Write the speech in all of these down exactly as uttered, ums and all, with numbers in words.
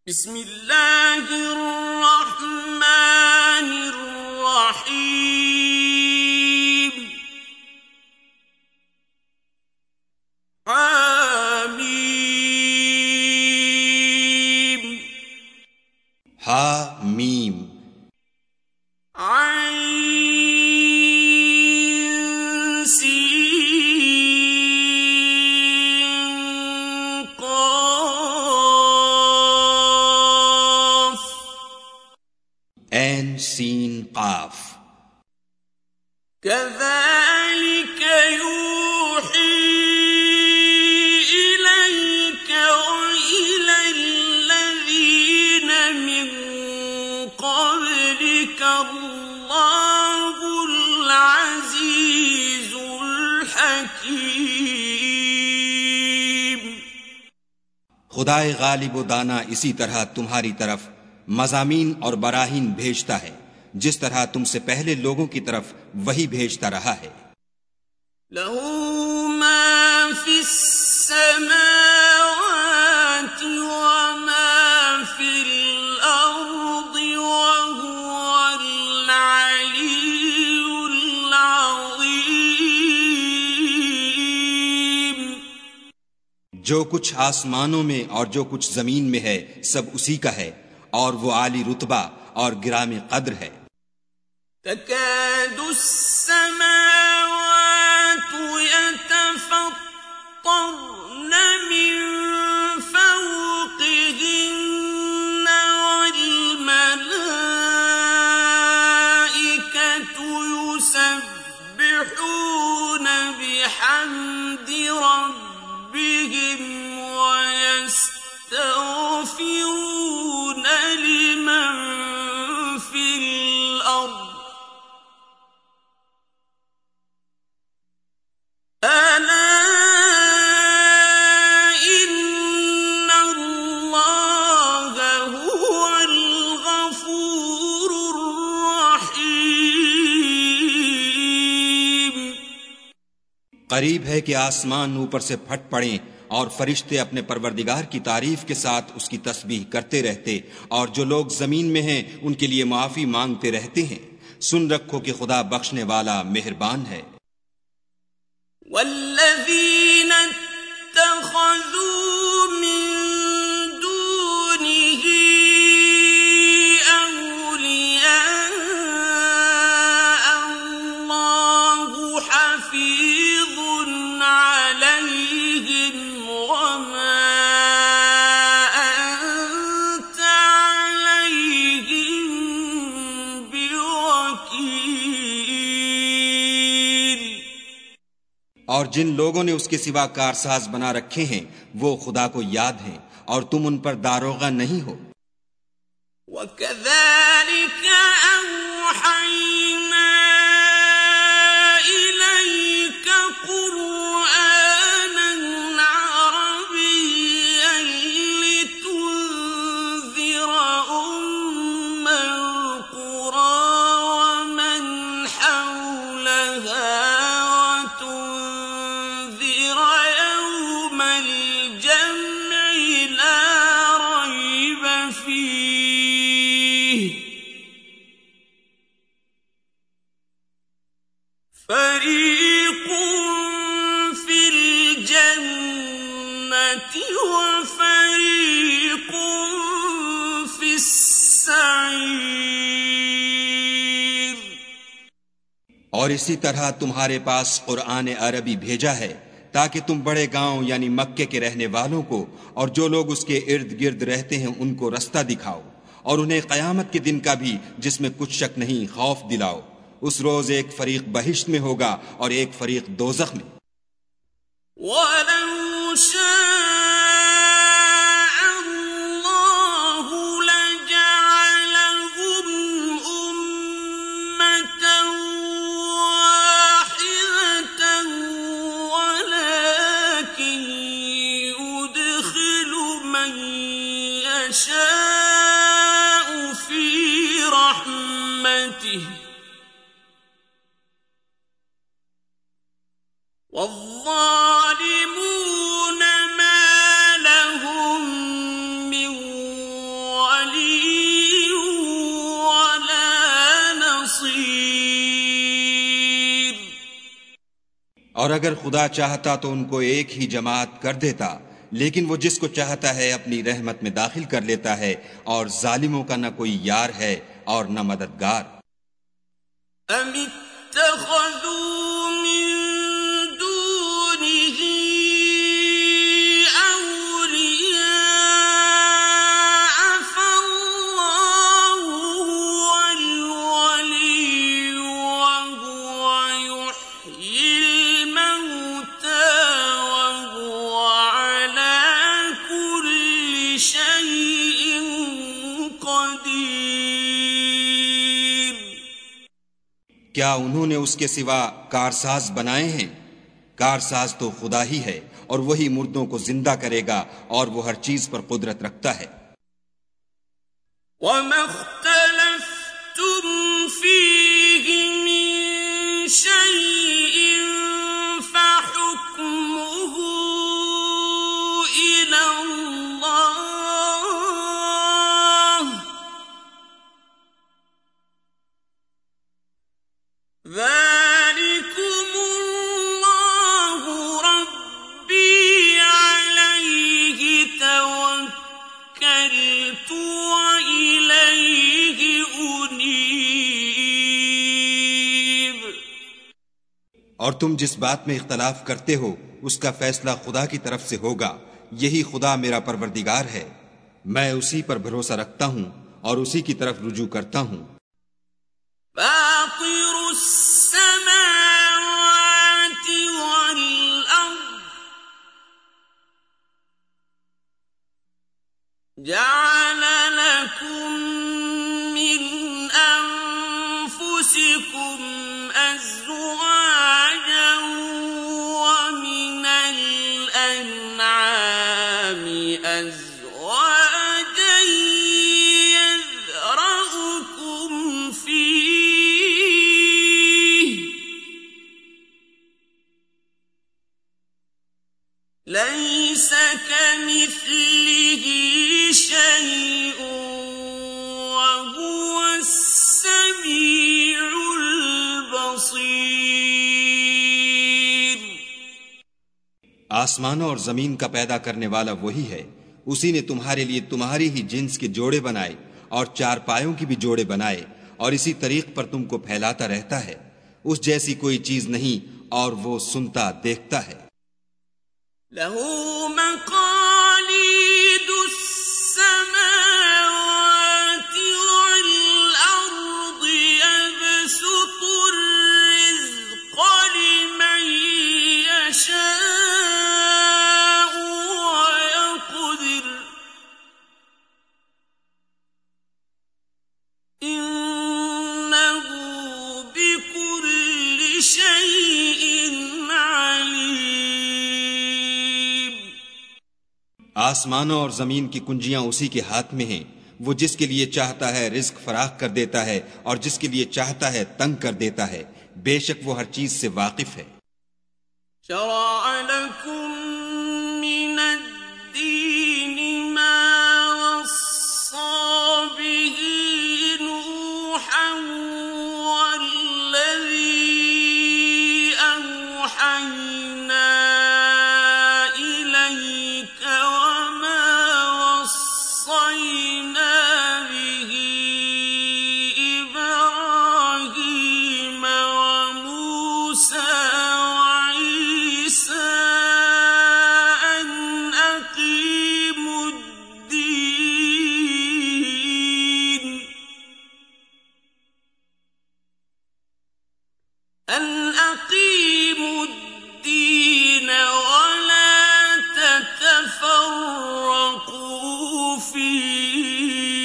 बिस्मिल्लाहिर रहमानिर रहीम। हामीम हा मीम ऐन सीन क़ाफ। ऐन सीन क़ाफ। कज़ालिक यूही इलैक व इलल्लज़ीन मिन क़ब्लिक अल्लाहुल अज़ीज़ुल हकीम। खुदाए गालिब व दाना इसी तरह तुम्हारी तरफ मज़ामीन और बराहीन भेजता है जिस तरह तुमसे पहले लोगों की तरफ वही भेजता रहा है। लहू मा फिस समावाति व मा फिल अर्दि व हुवल अलीयुल अज़ीम। जो कुछ आसमानों में और जो कुछ जमीन में है सब उसी का है और वो आली रुतबा और गिरामी कद्र है। तकादु अस्समावातु यतफत्तरन मिन फौक़िहिन्न वल मलाइकतु युसब्बिहून बिहम्दि रब्बिहिम व यस्तग़फिरून लिमन फिल अर्द अला इन्नल्लाह हुवल गफूरुर रहीम। करीब है कि आसमान ऊपर से फट पड़ें और फरिश्ते अपने परवरदिगार की तारीफ के साथ उसकी तस्बीह करते रहते और जो लोग जमीन में हैं उनके लिए माफी मांगते रहते हैं। सुन रखो कि खुदा बख्शने वाला मेहरबान है। वल्लज़ीन इत्तख़ज़ू मिन दूनिही औलिया अल्लाहु हफ़ीज़ुन अलैहिम वमा अंत अलैहिम बिवकील। और जिन लोगों ने उसके सिवा कारसाज बना रखे हैं वो खुदा को याद हैं और तुम उन पर दारोगा नहीं हो। वकज़ालिक औहैना इलैक क़ुरआनन अरबिय्यन लितुन्ज़िर उम्मल क़ुरा वमन हौलहा वतुन्ज़िर यौमल जम'i ला रैब फीह फरीक़ुन फिल जन्नति व फरीक़ुन फिस सईर। और इसी तरह तुम्हारे पास कुरान अरबी भेजा है ताकि तुम बड़े गांव यानी मक्के के रहने वालों को और जो लोग उसके इर्द गिर्द रहते हैं उनको रास्ता दिखाओ और उन्हें क़यामत के दिन का भी जिसमें कुछ शक नहीं खौफ दिलाओ। उस रोज एक फरीक बहिश्त में होगा और एक फरीक दोज़ख में। वलौ शाअ अल्लाहु लजअलहुम उम्मतन वाहिदतन वलाकिन युदखिलु मन यशाअु फी रहमतिहि वल्ज़ालिमून मा लहुम मिन और अगर खुदा चाहता तो उनको एक ही जमात कर देता, लेकिन वो जिसको चाहता है अपनी रहमत में दाखिल कर लेता है, और जालिमों का न कोई यार है और न मददगार। क्या उन्होंने उसके सिवा कारसाज बनाए हैं? कारसाज तो खुदा ही है, और वही मुर्दों को जिंदा करेगा, और वो हर चीज पर कुदरत रखता है। और तुम जिस बात में इख्तलाफ करते हो उसका फैसला खुदा की तरफ से होगा। यही खुदा मेरा परवरदिगार है, मैं उसी पर भरोसा रखता हूँ और उसी की तरफ रुजू करता हूँ। आसमानों और जमीन का पैदा करने वाला वही है। उसी ने तुम्हारे लिए तुम्हारी ही जिन्स के जोड़े बनाए और चार पायों की भी जोड़े बनाए, और इसी तरीक पर तुमको फैलाता रहता है। उस जैसी कोई चीज नहीं, और वो सुनता देखता है। आसमानों और जमीन की कुंजियां उसी के हाथ में हैं। वो जिसके लिए चाहता है रिज्क फराख कर देता है, और जिसके लिए चाहता है तंग कर देता है। बेशक वो हर चीज से वाकिफ है। فيه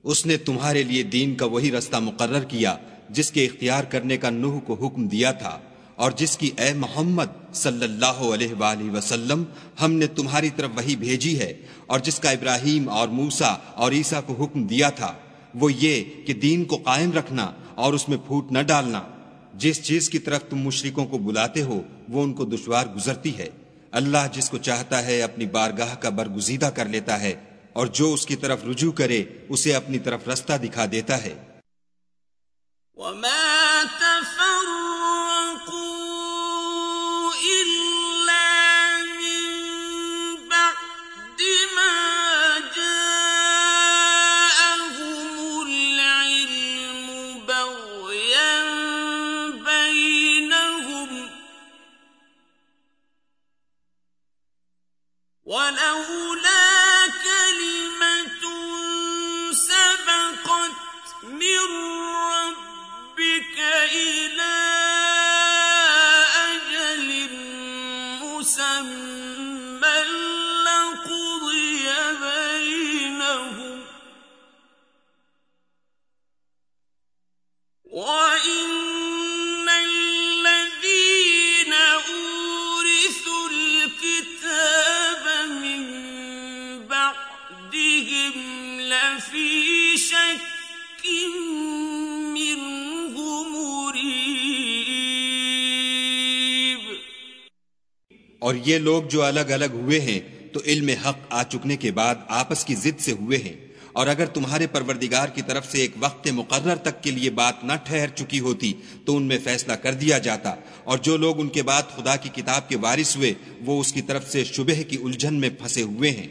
उसने तुम्हारे लिए दीन का वही रास्ता मुकर्रर किया जिसके इख्तियार करने का नूह को हुक्म दिया था, और जिसकी ए मोहम्मद सल्लल्लाहु अलैहि वसल्लम हमने तुम्हारी तरफ वही भेजी है, और जिसका इब्राहीम और मूसा और ईसा को हुक्म दिया था, वो ये कि दीन को कायम रखना और उसमें फूट न डालना। जिस चीज की तरफ तुम मुशरिकों को बुलाते हो वो उनको दुश्वार गुजरती है। अल्लाह जिसको चाहता है अपनी बारगाह का बरगुजीदा कर लेता है, और जो उसकी तरफ रुजू करे उसे अपनी तरफ रास्ता दिखा देता है। और ये लोग जो अलग अलग हुए हैं तो इल्म हक आ चुकने के बाद आपस की जिद से हुए हैं, और अगर तुम्हारे परवरदिगार की तरफ से एक वक्त मुकर्रर तक के लिए बात न ठहर चुकी होती तो उनमें फैसला कर दिया जाता, और जो लोग उनके बाद खुदा की किताब के वारिस हुए वो उसकी तरफ से शुबह की उलझन में फंसे हुए हैं।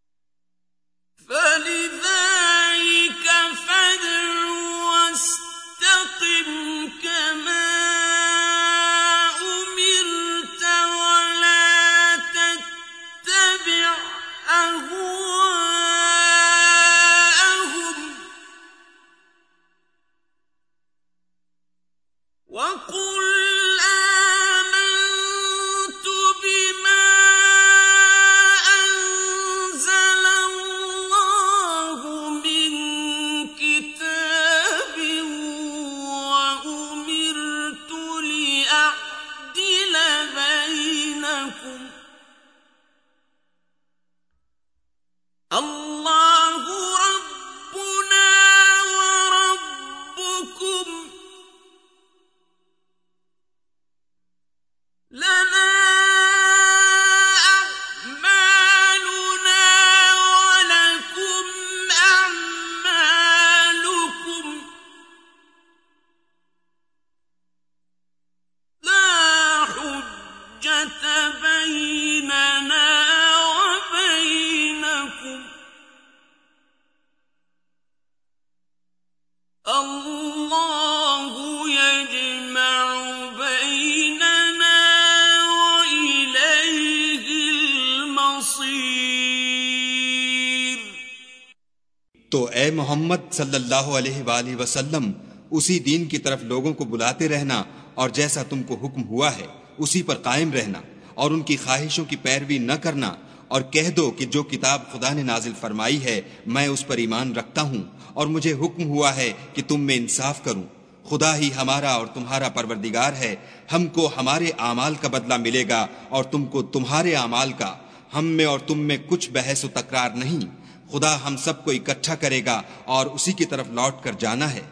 तो ए मोहम्मद सल्लल्लाहु अलैहि वसल्लम उसी दीन की तरफ लोगों को बुलाते रहना, और जैसा तुमको हुक्म हुआ है उसी पर कायम रहना, और उनकी ख्वाहिशों की पैरवी न करना, और कह दो कि जो किताब खुदा ने नाजिल फरमाई है मैं उस पर ईमान रखता हूँ, और मुझे हुक्म हुआ है कि तुम में इंसाफ करूं। खुदा ही हमारा और तुम्हारा परवरदिगार है, हमको हमारे आमाल का बदला मिलेगा और तुमको तुम्हारे आमाल का। हम में और तुम में कुछ बहस व तकरार नहीं, खुदा हम सबको इकट्ठा करेगा और उसी की तरफ लौट कर जाना है।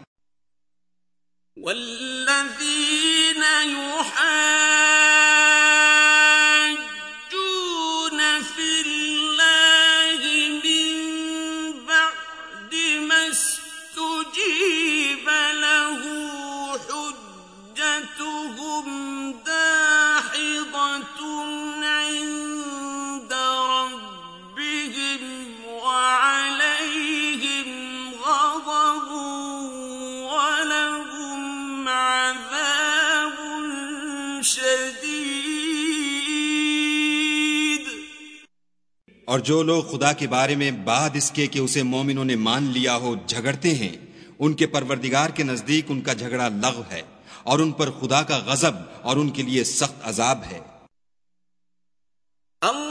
और जो लोग खुदा के बारे में बाद इसके कि उसे मोमिनों ने मान लिया हो झगड़ते हैं, उनके परवरदिगार के नजदीक उनका झगड़ा लग़्व है, और उन पर खुदा का गजब और उनके लिए सख्त अजाब है।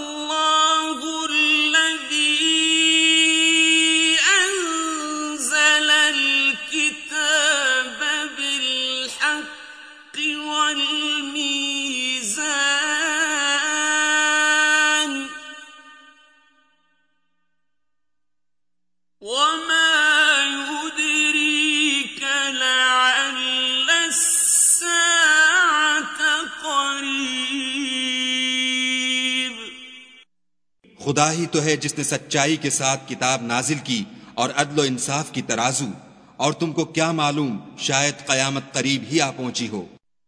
अल्लाहु अल्लज़ी अंज़ल खुदा ही तो है जिसने सच्चाई के साथ किताब नाजिल की और अदल इंसाफ की तराजू, और तुमको क्या मालूम शायद कयामत करीब ही आ पहुंची हो।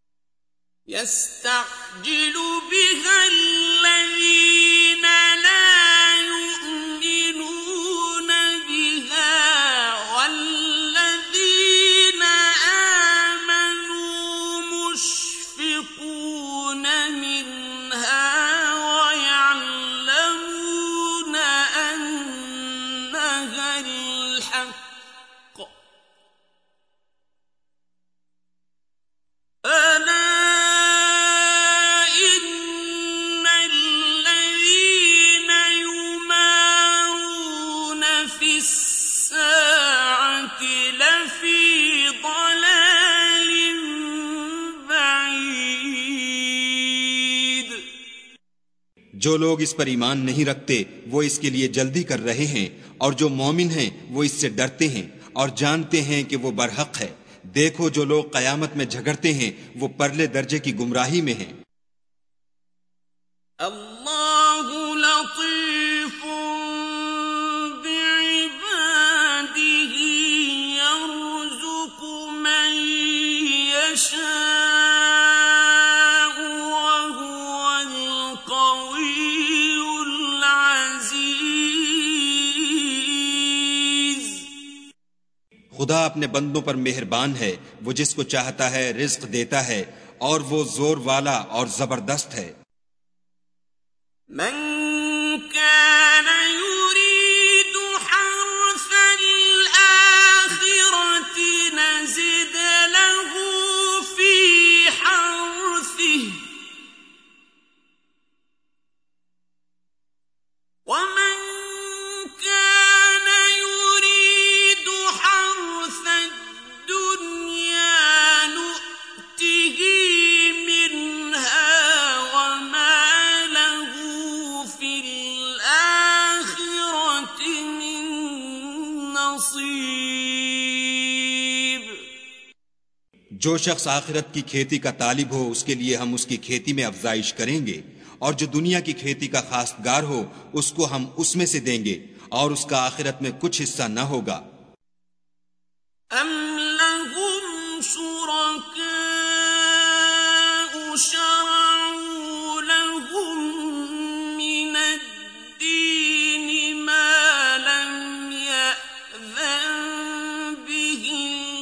यस्तअजिलु बिहल्लज़ीन ला युमिनून बिहा वल्लज़ीन आमनू मुश्फिकून मिनहा वयअलमून अन्नहल हक़्क़ अला जो लोग इस पर ईमान नहीं रखते वो इसके लिए जल्दी कर रहे हैं, और जो मोमिन हैं वो इससे डरते हैं और जानते हैं कि वो बरहक है। देखो जो लोग कयामत में झगड़ते हैं वो परले दर्जे की गुमराही में हैं। अल्लाहु लतीफुन बिइबादिही यर्ज़ुक़ु मन यशा खुदा अपने बंदों पर मेहरबान है, वो जिसको चाहता है रिज्क देता है, और वो जोर वाला और जबरदस्त है। मन कान युरीदु हर्सल आखिरति नज़िद लहू फी हर्सिही वमन जो शख्स आखिरत की खेती का तालिब हो उसके लिए हम उसकी खेती में अफजाइश करेंगे, और जो दुनिया की खेती का खासगार हो उसको हम उसमें से देंगे, और उसका आखिरत में कुछ हिस्सा न होगा। अम लहुम शुरकाउ शरअू लहुम मिनद्दीन मा लम यअज़न बिही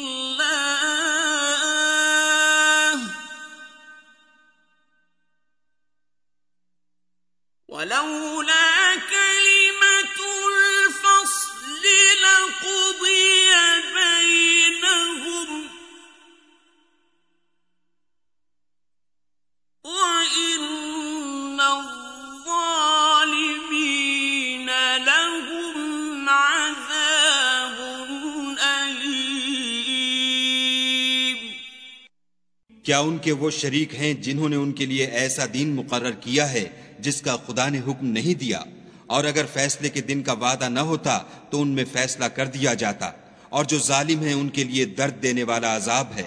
ولولا كلمة الفصل لقضي بينهم وإن الظالمين لهم عذاب أليم। क्या उनके वो शरीक हैं जिन्होंने उनके लिए ऐसा दीन मुकर्रर किया है जिसका खुदा ने हुक्म नहीं दिया, और अगर फैसले के दिन का वादा न होता तो उनमें फैसला कर दिया जाता, और जो जालिम हैं उनके लिए दर्द देने वाला अजाब है।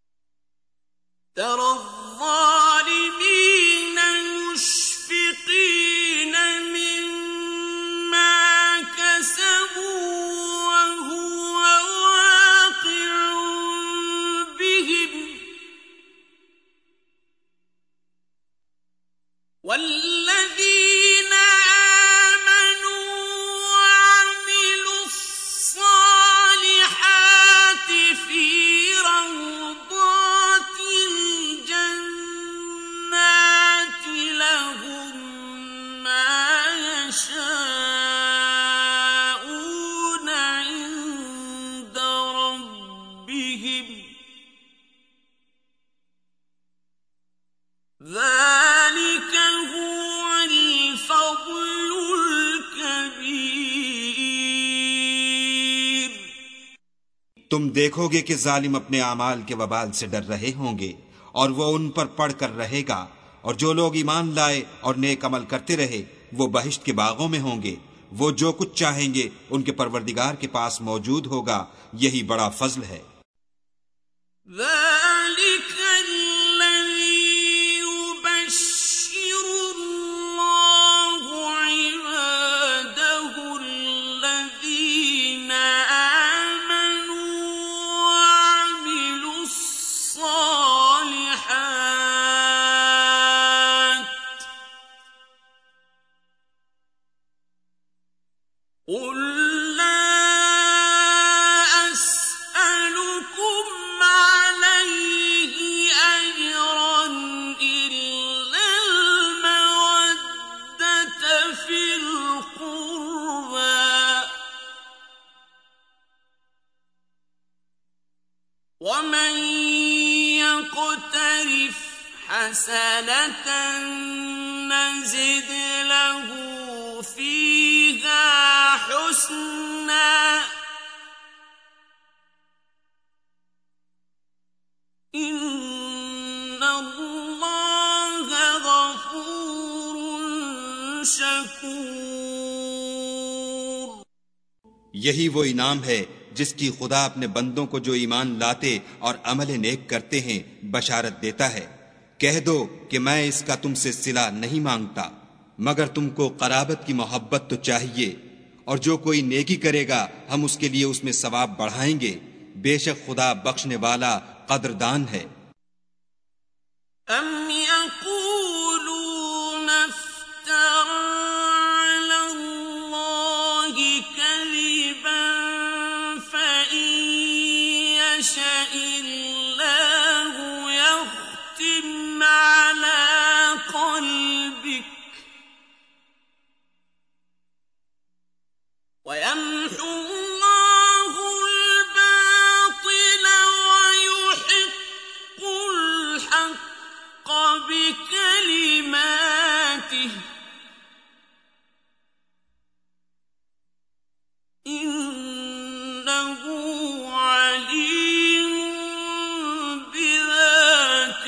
तरज़्ज़ालिमीन मुश्फ़िक़ीन मिम्मा कसबू वहुव वाक़िउन बिहिम والذين آمنوا وعملوا الصالحات في روضات الجنات لهم ما يشاءون عند ربهم ذلك هو الفضل الكبير। तुम देखोगे कि जालिम अपने आमाल के वबाल से डर रहे होंगे, और वो उन पर पढ़ कर रहेगा, और जो लोग ईमान लाए और नेक अमल करते रहे वो बहिश्त के बागों में होंगे। वो जो कुछ चाहेंगे उनके परवरदिगार के पास मौजूद होगा, यही बड़ा फजल है। ذلك الذي يبشر الله عباده يقترف حسنة نزد له فيها حسنا إن الله غفور شكور। यही वो इनाम है जिसकी खुदा अपने बंदों को जो ईमान लाते और अमल नेक करते हैं बशारत देता है। कह दो कि मैं इसका तुमसे सिला नहीं मांगता, मगर तुमको कराबत की मोहब्बत तो चाहिए, और जो कोई नेकी करेगा हम उसके लिए उसमें सवाब बढ़ाएंगे। बेशक खुदा बख्शने वाला कदरदान है। अम यक़ूलून इफ्तरा अला अल्लाहि कज़िबन फ़इन यशइल्लाहु यख़्तिम अला क़ल्बिक व यम्हु بكلماته إنه عليم بذات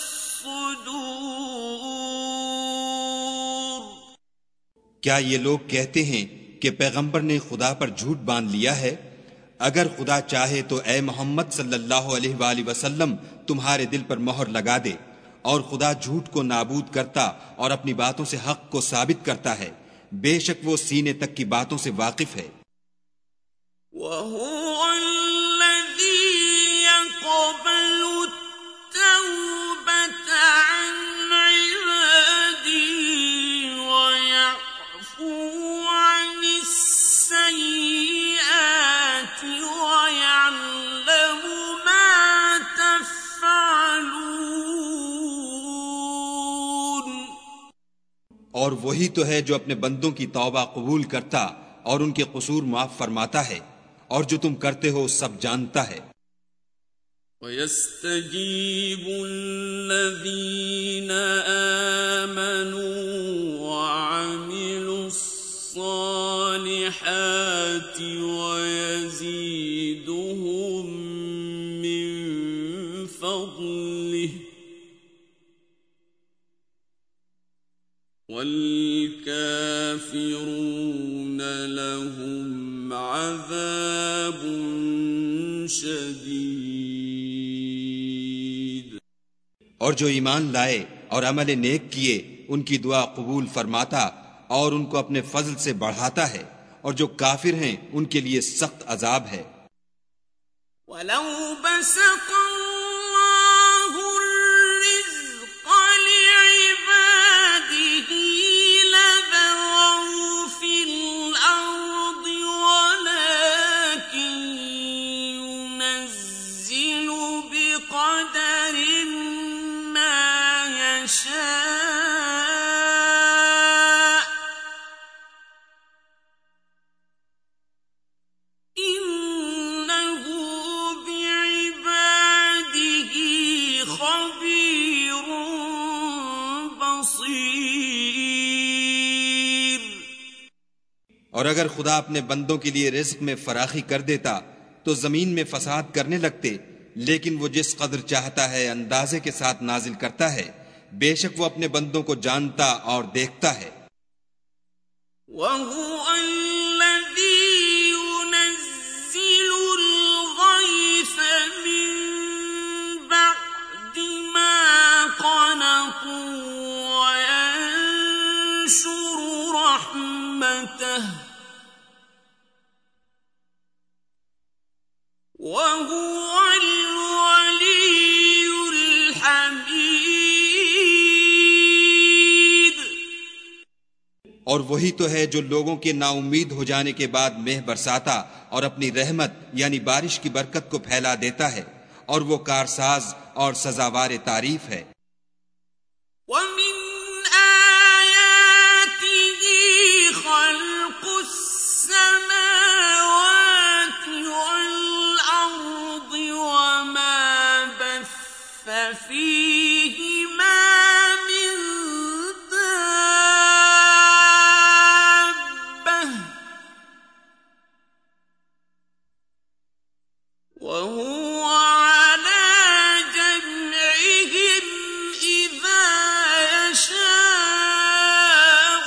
الصدور। क्या ये लोग कहते हैं कि पैगंबर ने खुदा पर झूठ बांध लिया है? अगर खुदा चाहे तो ए मोहम्मद सल्लल्लाहु अलैहि वसल्लम तुम्हारे दिल पर मोहर लगा दे, और खुदा झूठ को नाबूद करता और अपनी बातों से हक को साबित करता है। बेशक वो सीने तक की बातों से वाकिफ है। और वही तो है जो अपने बंदों की तौबा कबूल करता और उनके कसूर माफ फरमाता है, और जो तुम करते हो सब जानता है। वयस्तजीबु अल्लज़ीना आमनू वअमिलुस्सालिहाति वयज़ीदुहुम मिन फ़ज़लिहि वल्काफिरून लहुम अज़ाबुन शदीद। और जो ईमान लाए और अमल नेक किए उनकी दुआ कबूल फरमाता और उनको अपने फजल से बढ़ाता है, और जो काफिर हैं उनके लिए सख्त अजाब है। वलौ बसक़ और अगर खुदा अपने बंदों के लिए रिज़्क़ में फराखी कर देता तो जमीन में फसाद करने लगते, लेकिन वो जिस कदर चाहता है अंदाजे के साथ नाजिल करता है। बेशक वो अपने बंदों को जानता और देखता है। और वही तो है जो लोगों के नाउम्मीद हो जाने के बाद मेह बरसाता और अपनी रहमत यानी बारिश की बरकत को फैला देता है, और वो कारसाज और सजावार तारीफ है। ففيهما من دابة وهو على جمعهم إذا يشاء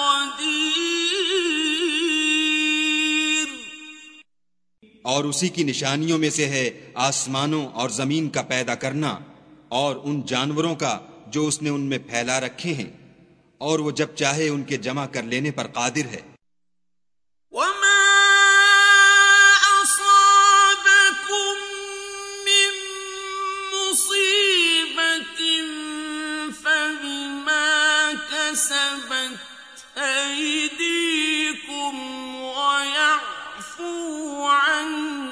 قدير और उसी की निशानियों में से है आसमानों और जमीन का पैदा करना और उन जानवरों का जो उसने उनमें फैला रखे हैं, और वो जब चाहे उनके जमा कर लेने पर कादिर है। وما أصابكم من مصيبة فبما كسبت أيديكم ويعفو عن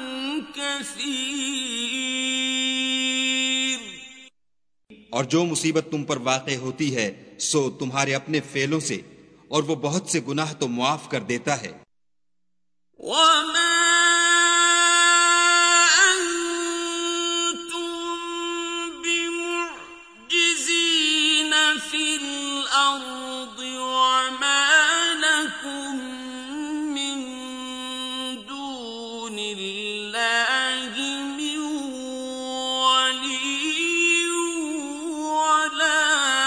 كثير और जो मुसीबत तुम पर वाक़े होती है सो तुम्हारे अपने फेलों से, और वो बहुत से गुनाह तो मुआफ कर देता है। وما أنتم بمعجزين في الأرض وما لكم من دون الله من ولي ولا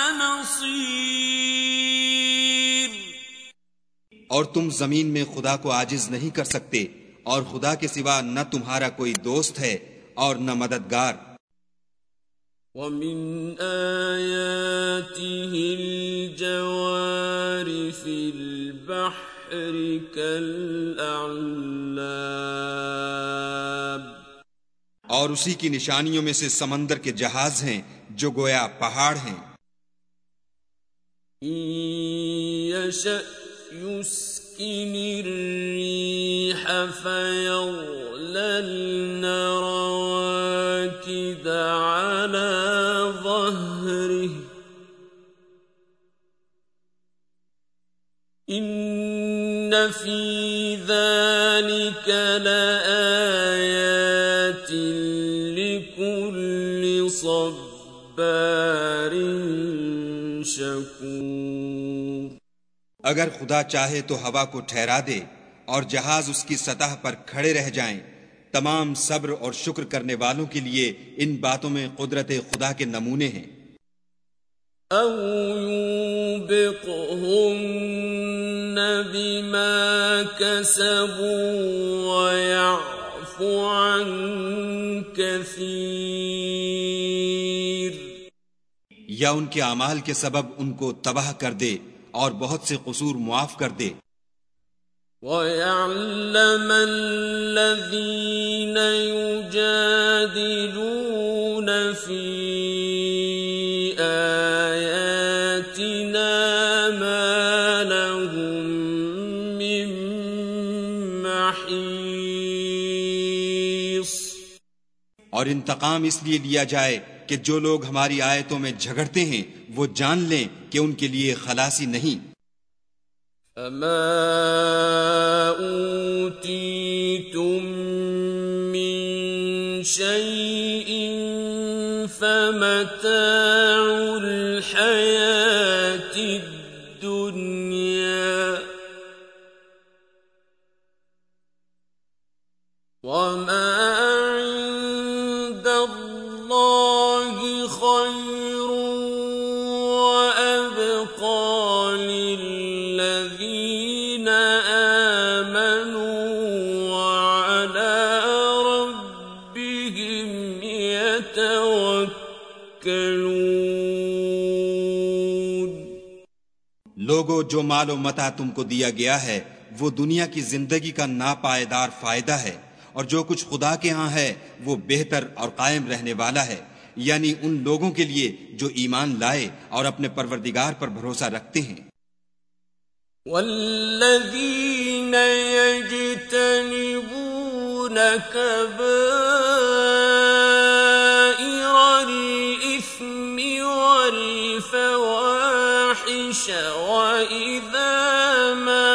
نصير और तुम जमीन में खुदा को आजिज नहीं कर सकते, और खुदा के सिवा न तुम्हारा कोई दोस्त है और न मददगार। ومن آياته الجوار في البحر كالأعلام और उसी की निशानियों में से समंदर के जहाज हैं जो गोया पहाड़ हैं। إن يشأ يسكن الريح فيظللن رواكد على ظهره إن في ذلك لآيات لكل صبار شكور अगर खुदा चाहे तो हवा को ठहरा दे और जहाज उसकी सतह पर खड़े रह जाएं। तमाम सब्र और शुक्र करने वालों के लिए इन बातों में कुदरत खुदा के नमूने हैं। أو يوبقهن بما كسبوا ويعفو عن كثير या उनके अमाल के सबब उनको तबाह कर दे और बहुत से कसूर मुआफ कर दे। ويعلم الذين يجادلون في آياتنا ما لهم من محيص और इंतकाम इसलिए लिया जाए कि जो लोग हमारी आयतों में झगड़ते हैं वो जान लें कि उनके लिए खलासी नहीं। فما أوتيتم من شيء فمتاع الحياة الدنيا وما عند الله خير وأبقى للذين آمنوا وعلى ربهم يتوكلون। लोगो, जो मालो मता तुमको दिया गया है वो दुनिया की जिंदगी का नापायदार फायदा है, और जो कुछ खुदा के यहाँ है वो बेहतर और कायम रहने वाला है, यानी उन लोगों के लिए जो ईमान लाए और अपने परवरदिगार पर भरोसा रखते हैं। والذين يجتنبون كبائر الإثم والفواحش وإذا ما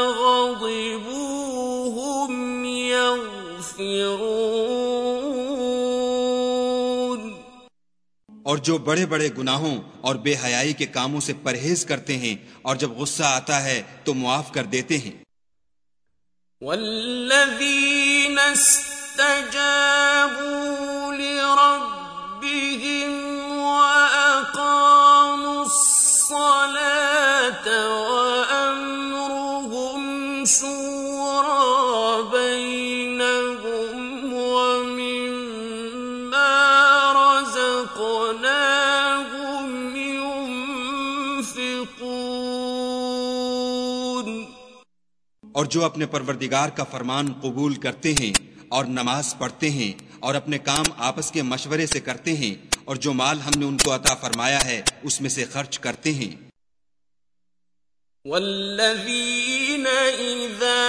غضبوا هم يغفرون और जो बड़े बड़े गुनाहों और बेहयाई के कामों से परहेज करते हैं और जब गुस्सा आता है तो मुआफ कर देते हैं। वल्लज़ीन इस्तजाबू लिरब्बिहिम वअक़ामुस्सलात वअम्रुहुम शूरा बैनहुम वमिम्मा रज़क़नाहुम युनफ़िक़ून। और जो अपने परवरदिगार का फरमान कबूल करते हैं और नमाज पढ़ते हैं और अपने काम आपस के मशवरे से करते हैं और जो माल हमने उनको अता फरमाया है उसमें से खर्च करते हैं। वल्लज़ीन इज़ा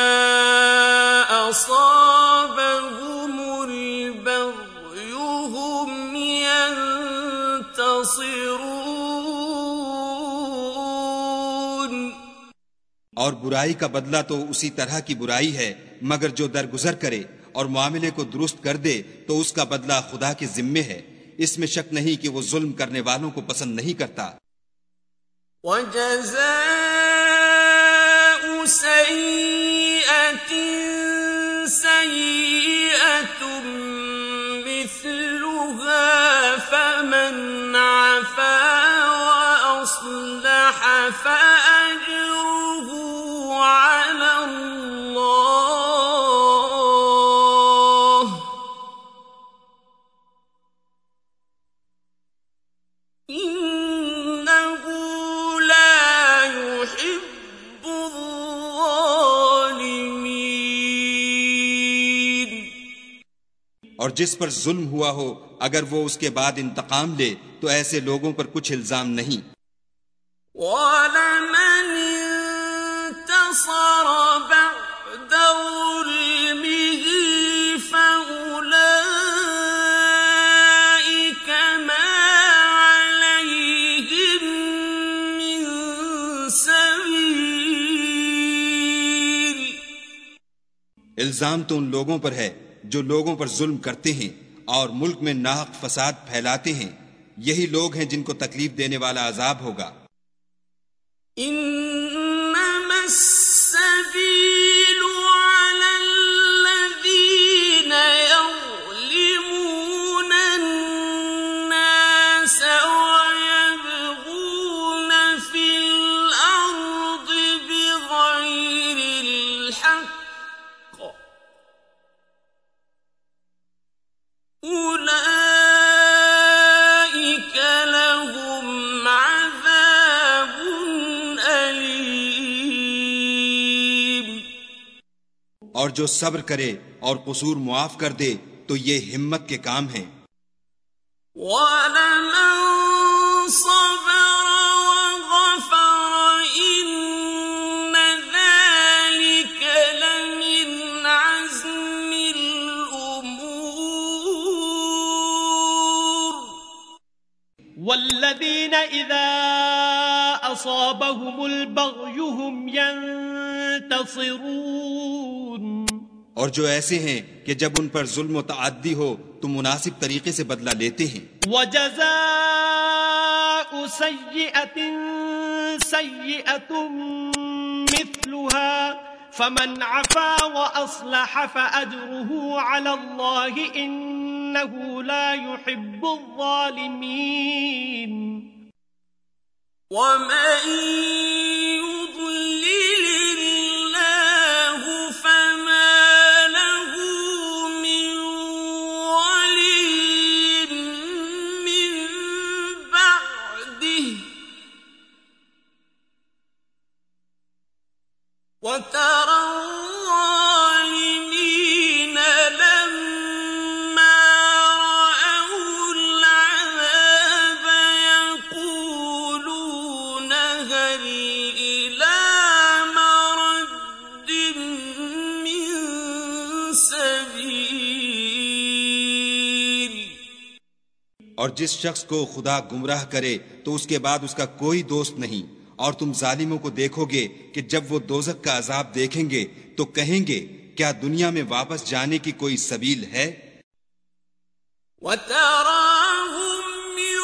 असाबहुमुल बग़यु हुम यंतसिरून। और बुराई का बदला तो उसी तरह की बुराई है, मगर जो दरगुजर करे और मामले को दुरुस्त कर दे तो उसका बदला खुदा के जिम्मे है। इसमें शक नहीं कि वो जुल्म करने वालों को पसंद नहीं करता। वजज़ाउ सय्यअतिन सय्यअतुन मिस्लुहा फमन अफ़ा वअस्लह फअज्रुहु अला अल्लाह इन्नहु ला युहिब्बुज़्ज़ालिमीन। और जिस पर जुल्म हुआ हो अगर वो उसके बाद इंतकाम ले तो ऐसे लोगों पर कुछ इल्जाम नहीं। वलमन इंतसर बअद ज़ुल्मिही फउलाइक मा अलैहिम मिन सबील। इल्जाम तो उन लोगों पर है जो लोगों पर जुल्म करते हैं और मुल्क में नाहक फसाद फैलाते हैं। यही लोग हैं जिनको तकलीफ देने वाला अजाब होगा। इन्नमस्सबीलु अलल्लज़ीन यज़लिमूना अन्नास वयबगून फिल अर्दि बिग़ैरिल हक़्क़ उलाइक लहुम अज़ाबुन अलीम। और जो सब्र करे और कसूर मुआफ कर दे तो ये हिम्मत के काम हैं। वलमन सबरा वग़फ़र इन्न ज़ालिक लमिन अज़्मिल उमूर। वल्लज़ीन इज़ा असाबहुमुल बग़यु हुम यंतसिरून। और जो ऐसे हैं कि जब उन पर जुल्म व तअद्दी हो तो मुनासिब तरीके से बदला लेते हैं। वजज़ाउ सय्यअतिन सय्यअतुन मिस्लुहा फमन अफ़ा वअस्लह फअज्रुहु अला अल्लाह इन्नहु ला युहिब्बुज़्ज़ालिमीन। वमन युضलिलिल्लाहु फमा लहु मिन वलिय्यिन मिन बअदिही वतरा الظالمين لما رأوا العذاب يقولون هل إلى مرد من سبيل। और जिस शख्स को खुदा गुमराह करे तो उसके बाद उसका कोई दोस्त नहीं। और तुम जालिमों को देखोगे कि जब वो दोज़ख का अजाब देखेंगे तो कहेंगे क्या दुनिया में वापस जाने की कोई सबील है। वतराहुम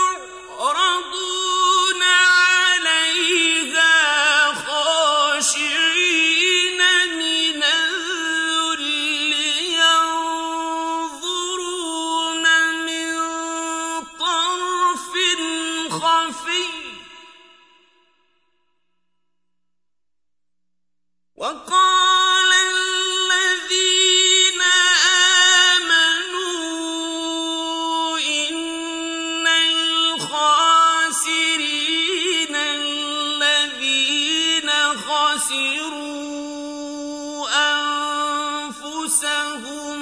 خفي وقال الذين آمنوا إن الخاسرين الذين خسروا أنفسهم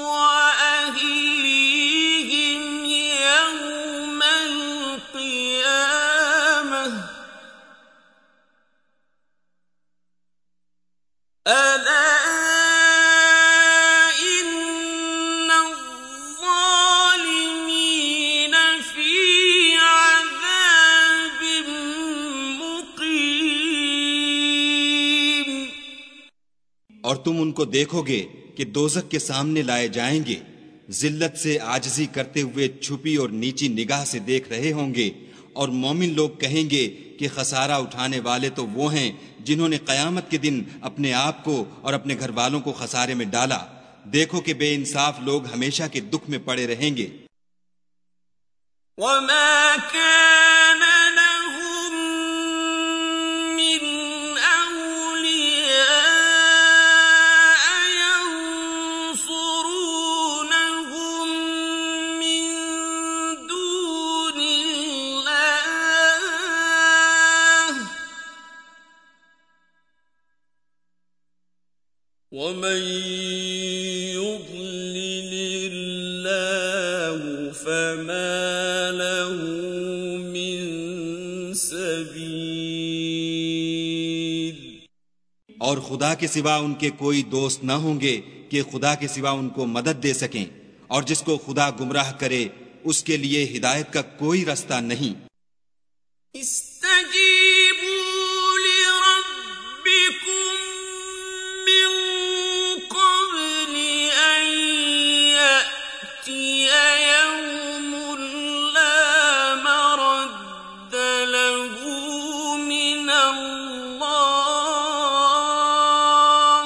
وأهليهم يوم القيامة ألا إن الظالمين في عذاب مقيم। और तुम उनको देखोगे कि दोजख के सामने लाए जाएंगे, जिल्लत से आजिजी करते हुए छुपी और नीची निगाह से देख रहे होंगे, और मोमिन लोग कहेंगे कि खसारा उठाने वाले तो वो हैं जिन्होंने कयामत के दिन अपने आप को और अपने घर वालों को खसारे में डाला। देखो कि बेइंसाफ लोग हमेशा के दुख में पड़े रहेंगे। وما كان لهم من أولياء ينصرونهم من دون الله ومن يضلل الله فما له من سبيل। और खुदा के सिवा उनके कोई दोस्त न होंगे कि खुदा के सिवा उनको मदद दे सकें, और जिसको खुदा गुमराह करे उसके लिए हिदायत का कोई रास्ता नहीं। استجيبوا لربكم من قبل أن يأتي يوم لا مرد له من الله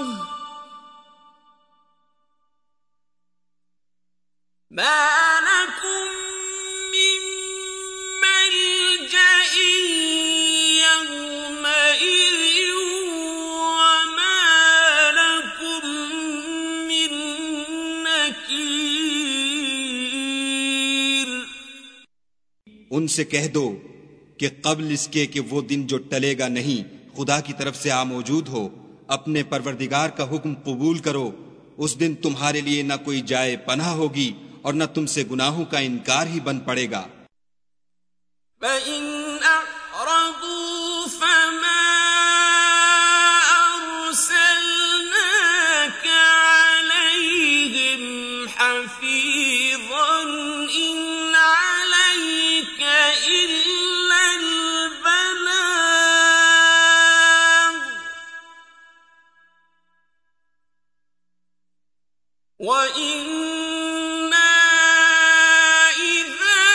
ما لكم من ملجأ يومئذ وما لكم من نكير। उनसे कह दो कि कब्ल इसके कि वो दिन जो टलेगा नहीं, खुदा की तरफ से आ मौजूद हो, अपने परवरदिगार का हुक्म कबूल करो। उस दिन तुम्हारे लिए न कोई जाए पनाह होगी और न तुमसे गुनाहों का इनकार ही बन पड़ेगा। فإن أعرضوا فما أرسلناك عليهم حفيظا إن عليك إلا البلاغ وإنا إذا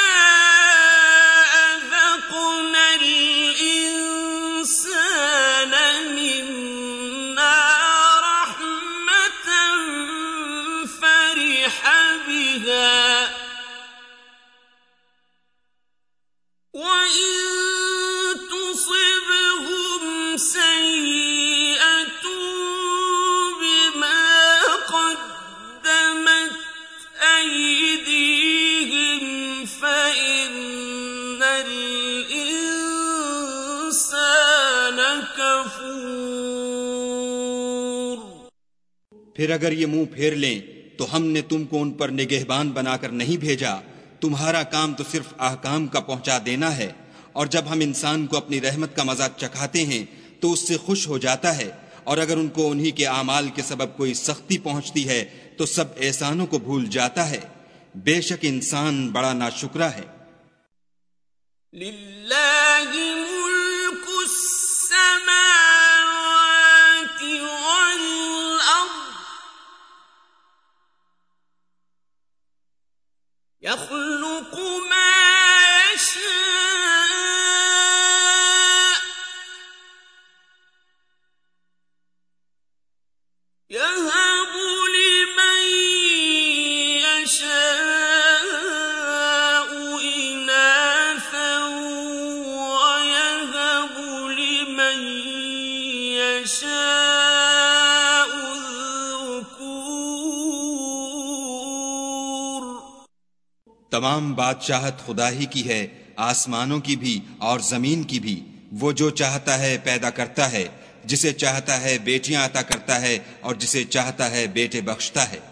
أذقنا الإنسان منا رحمة فرح بها وإن تصبهم سيئة بما قدمت أيديهم فإن الإنسان كفور। फिर अगर ये मुंह फेर लें तो हमने तुमको उन पर निगहबान बनाकर नहीं भेजा। तुम्हारा काम तो सिर्फ अहकाम का पहुंचा देना है, और जब हम इंसान को अपनी रहमत का मजा चखाते हैं तो उससे खुश हो जाता है, और अगर उनको उन्हीं के आमाल के सबब कोई सख्ती पहुंचती है तो सब एहसानों को भूल जाता है। बेशक इंसान बड़ा नाशुक्रा है। लिल्लाहि मुल्कु अस्समावाति वल अर्द यख्लुकु मा यशा यहबु लिमन यशा इनाथन तमाम बादशाहत खुदा ही की है, आसमानों की भी और जमीन की भी। वो जो चाहता है पैदा करता है, जिसे चाहता है बेटियां अता करता है और जिसे चाहता है बेटे बख्शता है।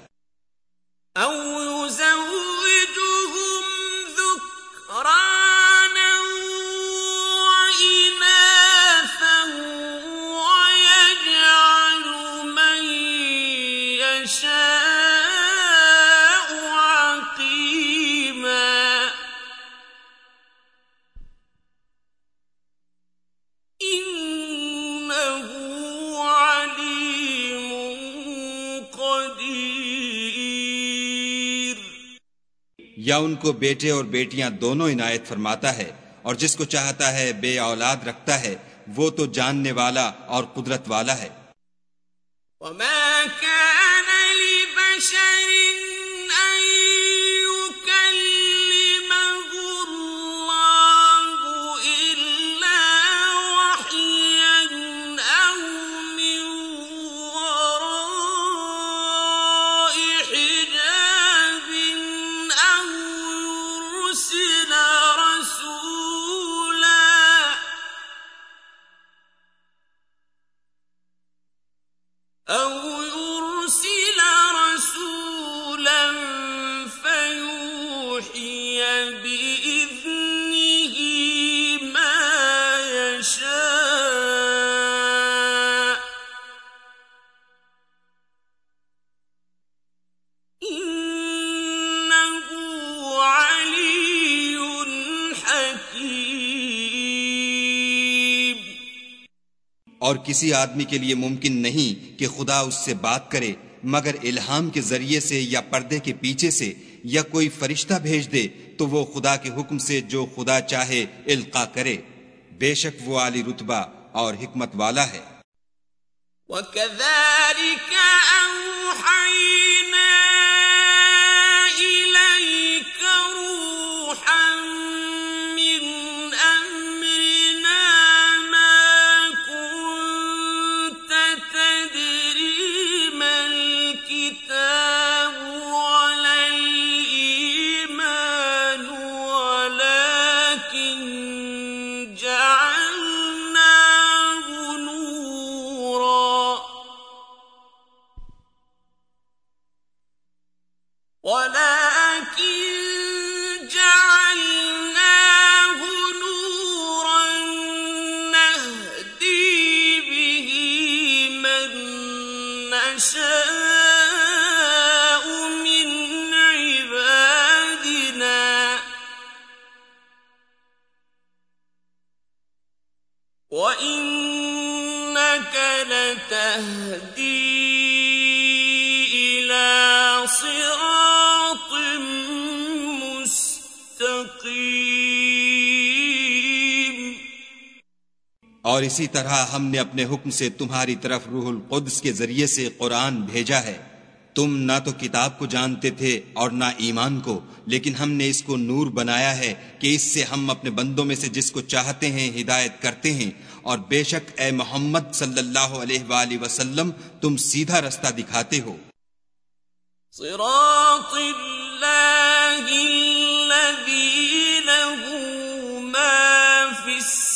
या उनको बेटे और बेटियां दोनों इनायत फरमाता है, और जिसको चाहता है बे औलाद रखता है, वो तो जानने वाला और कुदरत वाला है। वमा कान लिबशरिन अन युकल्लिमहुल्लाहु इल्ला वहयन अव मिन वराइ हिजाबिन अव युरसिला रसूला أو يرسل رسولا فيوحي بإذنه ما يشاء إنه علي حكيم। और किसी आदमी के लिए मुमकिन नहीं कि खुदा उससे बात करे मगर इल्हाम के जरिए से या पर्दे के पीछे से, या कोई फरिश्ता भेज दे तो वो खुदा के हुक्म से जो खुदा चाहे इल्का करे। बेशक वो आली रुतबा और हिकमत वाला है। وَكَذَلِكَ أَوْحَيْنَا إِلَيْكَ رُوحًا مِّنْ أَمْرِنَا مَا كُنتَ تَدْرِي مَا الْكِتَابُ وَلَا الْإِيمَانُ وَلَكِنْ جَعَلْنَاهُ نُورًا ولكن جعلناه نورا نهدي به من نشاء من عبادنا وإنك لتهدي إلى صراط مستقيم। और इसी तरह हमने अपने हुक्म से तुम्हारी तरफ रूहुल कुद्स के जरिए से कुरान भेजा है। तुम ना तो किताब को जानते थे और ना ईमान को, लेकिन हमने इसको नूर बनाया है कि इससे हम अपने बंदों में से जिसको चाहते हैं हिदायत करते हैं। और बेशक ए मोहम्मद सल्लल्लाहु अलैहि वसल्लम तुम सीधा रास्ता दिखाते हो। صراط الله الذي له ما في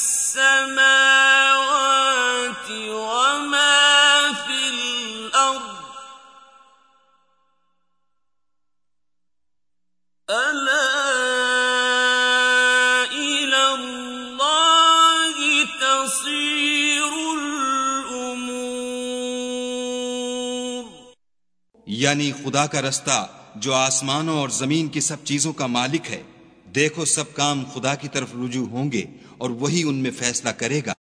السماوات وما في الأرض ألا إلى الله تصير الأمور। यानी खुदा का रास्ता जो आसमानों और जमीन की सब चीजों का मालिक है। देखो सब काम खुदा की तरफ रुजू होंगे और वही उनमें फैसला करेगा।